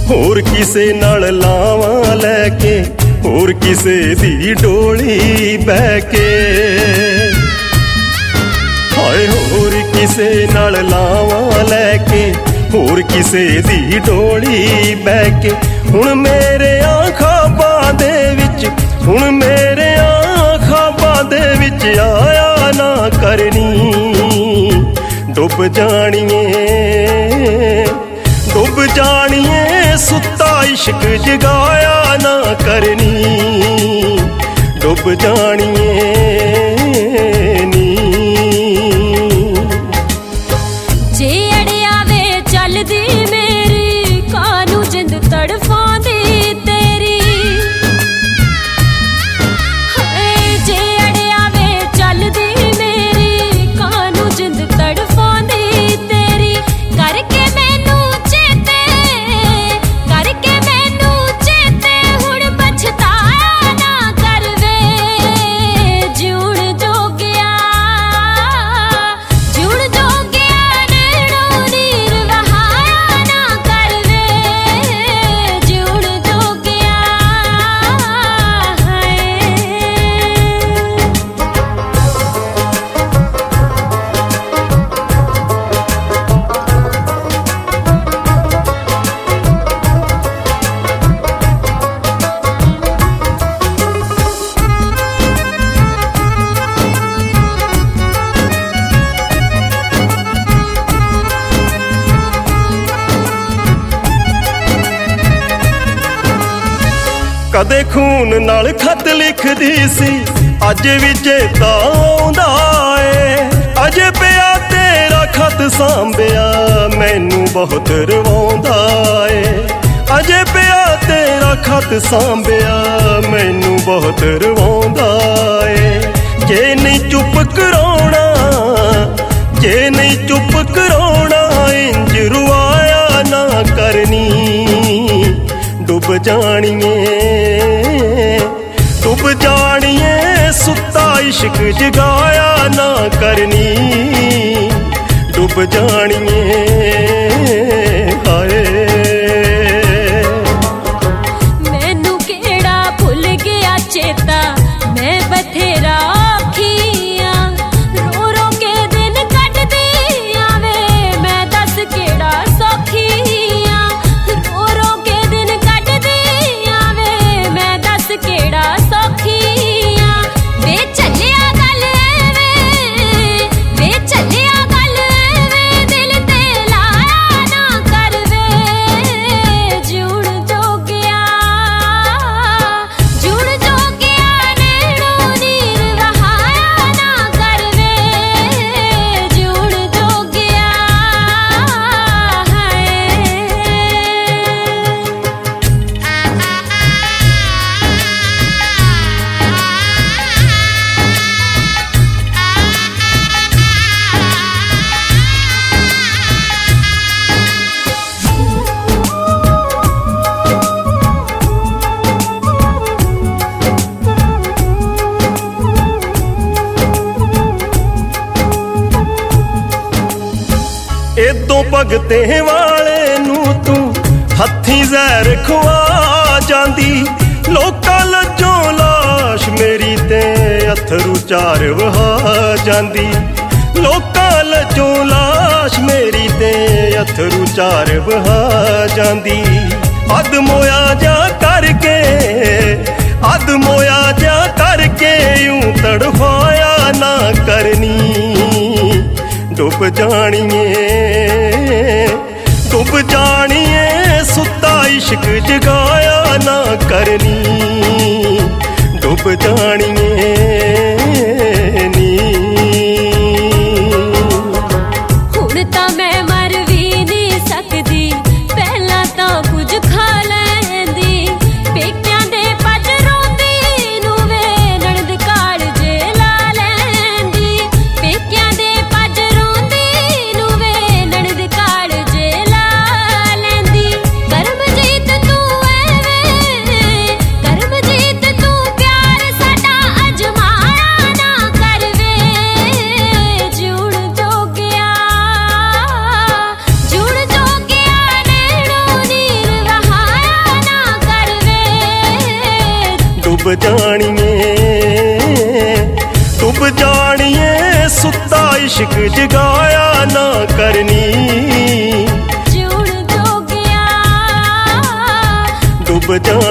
होर किसे नाल लावां लैके, होर किसे दी डोली बह के। हाय होर किसे नाल लावां लैके, होर किसे दी डोली बह के। हुण मेरे ख्वाबां दे विच, हुण मेरे ख्वाबां दे विच आया ना करनी। डुब जानिए, डुब जानिए, सुत्ता इश्क जगाया ना करनी। डुब जानिए नी। जे अड़िया वे चलदी मेरी, कानू जिंद तड़फांदी तेरी। जे अड़िया वे चलदी मेरी, कानू जिंद तड़फांदी तेरी। करके मैनू चेते, करके मैनू चेते, हुण पछताया ना करवे। जीउण जोगिया, जीउण जोगिया, नैणों नीर वहाया ना करवे। जीउण जोगिया हाय। कदे खून नाल खत लिखदी सी, अज भी चेता आउंदा ए। अजे पिया तेरा खत सांभिया, मैनू बहुत रवाउंदा ए। अजे पिया तेरा खत सांभिया, मैनू बहुत रवाउंदा ए। जे नहीं चुप कराउणा, जे नहीं चुप कराउणा, इंज रुआया ना करनी। डुब जानिए, डुब जानिए, सुत्ता इश्क जगाया ना करनी। डुब जानिए हाय। मैनू केड़ा भुल गया चेता, मैं बथेरा आखियां। रो रो के दिन कटदी आवे, मैं दस केड़ा सौखियां। रो रो के दिन कटदी आवे, मैं दस केड़ा सौखियां। वे चलिया गल एवें, वे चलिया गल एवें, दिल ते लाया ना करवे। जीउण जोगिया, जीउण जोगिया, नैणों नीर वहाया ना करवे। जीउण जोगिया हाय। इदों भगते वाले नू तू हथी जहर खुआ जांदी। लोकां लज्जों लाश मेरी ते अथरू चार वहा जांदी। लोकां लज्जों लाश मेरी ते अथरू चार वहा जांदी। अद मोया जा करके, अद मोया जा करके, यूं तड़फाया ना करनी। डुब जानिए, डुब जानिए, सुत्ता इश्क जगाया ना करनी। डुब जानिए नी। हुण तां मैं मर भी नहीं सकदी, पहला तां कुछ खा लैंदी। पेकियां दे पज रोंदी नू वे नणद काड़ जे ला लैंदी। पेकियां दे पज रोंदी नू वे नणद काड़ जे ला लैंदी। करमजीत तू एवें, करमजीत तू प्यार साडा अजमा डुब जानिए सुत्ता इश्क जगाया ना करनी जीउण जोगिया डुब जानिए